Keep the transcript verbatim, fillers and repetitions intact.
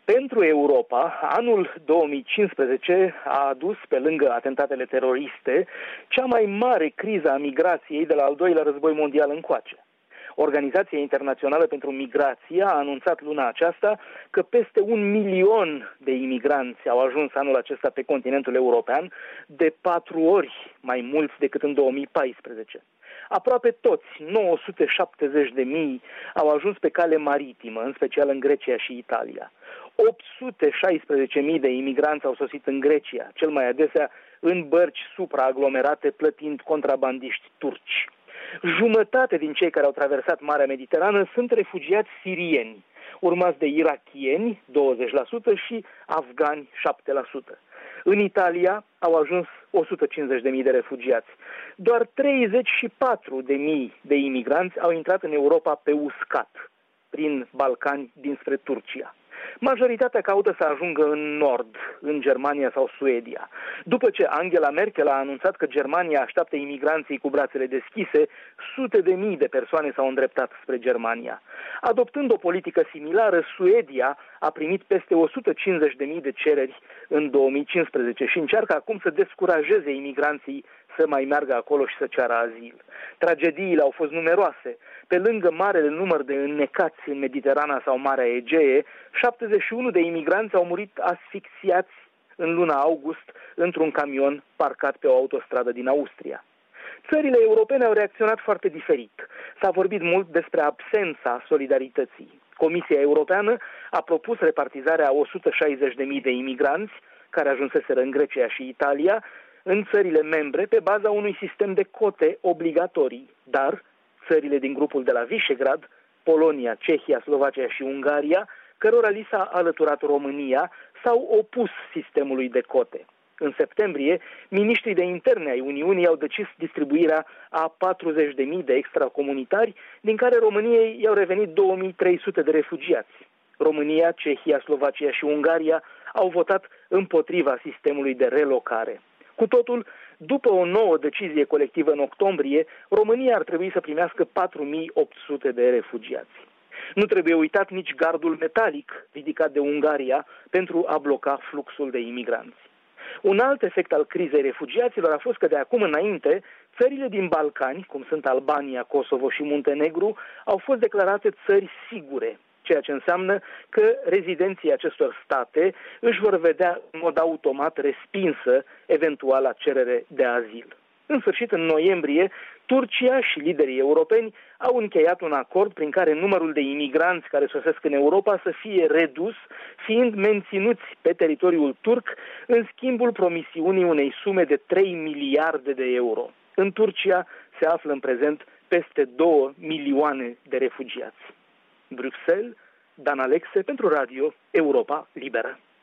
Pentru Europa, anul două mii cincisprezece a adus, pe lângă atentatele teroriste, cea mai mare criză a migrației de la al doilea război mondial încoace. Organizația Internațională pentru Migrație a anunțat luna aceasta că peste un milion de imigranți au ajuns anul acesta pe continentul european, de patru ori mai mulți decât în două mii paisprezece. Aproape toți, nouă sute șaptezeci de mii, au ajuns pe cale maritimă, în special în Grecia și Italia. opt sute șaisprezece mii de imigranți au sosit în Grecia, cel mai adesea în bărci supraaglomerate, plătind contrabandiști turci. Jumătate din cei care au traversat Marea Mediterană sunt refugiați sirieni, urmați de irakieni, douăzeci la sută, și afgani, șapte la sută. În Italia au ajuns o sută cincizeci de mii de refugiați. Doar treizeci și patru de mii de imigranți au intrat în Europa pe uscat, prin Balcani, dinspre Turcia. Majoritatea caută să ajungă în nord, în Germania sau Suedia. După ce Angela Merkel a anunțat că Germania așteaptă imigranții cu brațele deschise, sute de mii de persoane s-au îndreptat spre Germania. Adoptând o politică similară, Suedia a primit peste o sută cincizeci de mii de cereri în două mii cincisprezece și încearcă acum să descurajeze imigranții să mai meargă acolo și să ceară azil. Tragediile au fost numeroase. Pe lângă marele număr de înnecați în Mediterana sau Marea Egee, șaptezeci și unu de imigranți au murit asfixiați în luna august într-un camion parcat pe o autostradă din Austria. Țările europene au reacționat foarte diferit. S-a vorbit mult despre absența solidarității. Comisia Europeană a propus repartizarea a o sută șaizeci de mii de imigranți care ajunseseră în Grecia și Italia în țările membre pe baza unui sistem de cote obligatorii, dar țările din grupul de la Visegrad, Polonia, Cehia, Slovacia și Ungaria, cărora li s-a alăturat România, s-au opus sistemului de cote. În septembrie, miniștrii de interne ai Uniunii au decis distribuirea a patruzeci de mii de extracomunitari, din care României i-au revenit două mii trei sute de refugiați. România, Cehia, Slovacia și Ungaria au votat împotriva sistemului de relocare. Cu totul, după o nouă decizie colectivă în octombrie, România ar trebui să primească patru mii opt sute de refugiați. Nu trebuie uitat nici gardul metalic ridicat de Ungaria pentru a bloca fluxul de imigranți. Un alt efect al crizei refugiaților a fost că de acum înainte, țările din Balcani, cum sunt Albania, Kosovo și Muntenegru, au fost declarate țări sigure, ceea ce înseamnă că rezidenții acestor state își vor vedea în mod automat respinsă eventuala cerere de azil. În sfârșit, în noiembrie, Turcia și liderii europeni au încheiat un acord prin care numărul de imigranți care sosesc în Europa să fie redus, fiind menținuți pe teritoriul turc în schimbul promisiunii unei sume de trei miliarde de euro. În Turcia se află în prezent peste două milioane de refugiați. Bruxelles, Dan Alexe pentru Radio Europa Liberă.